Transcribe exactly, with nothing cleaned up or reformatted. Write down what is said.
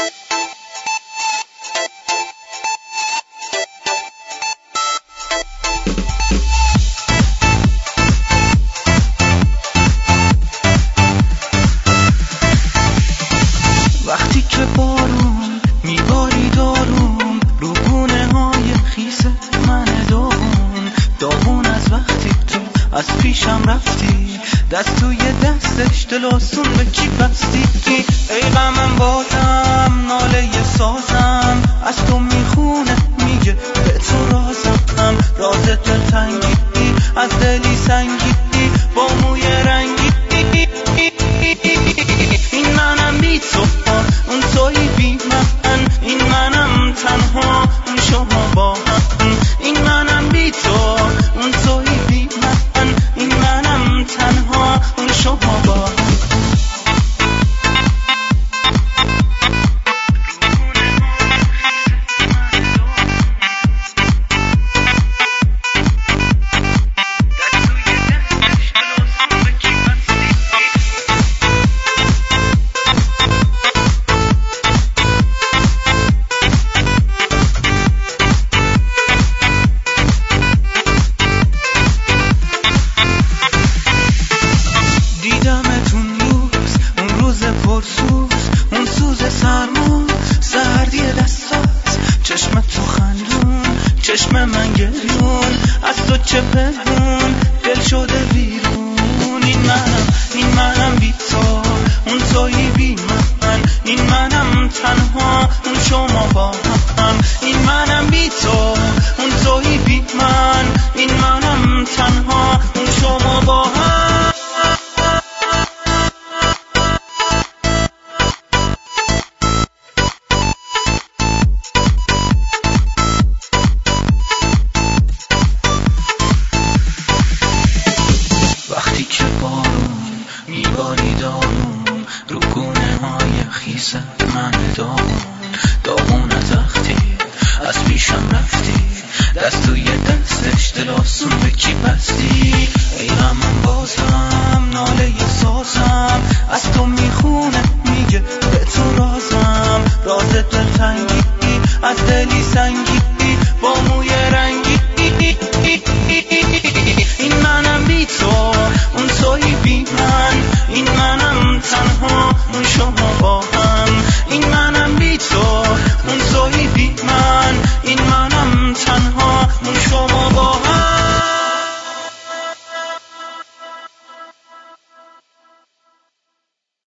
وقتی که بارون میباری دارون رو گونه های خیس من داغون داغون از وقتی تو از پیشم رفتی دست توی دستش دلاسون به کی بستی ای غمم بازم ناله سازم از تو میخونه میگه به تو رازم راز دلتنگی از دلی سنگی با موی رنگی این منم بی تو اون توی بی من این منم تنها اون شما با هم این منم بی تو اون توی بی من این منم تنها اون شما با هم دیدمتون روز اون روز پرسوز اون سوز سرمون سردی دستات چشم تو خندون چشم من گریون از تو چه پنهون دل شده بیرون این منم این منم بی تو اون توی بی من این منم تنها اون شما با هم این منم بی تو اون توی بی من این منم تنها اون شما با هم وقتی که بارون میباری دارون رو گونه های خیس من داغون داغون از وقتی از پیشم رفتی دست توی دستش دلاسون به کی بستی ای غمم بازم ناله سازم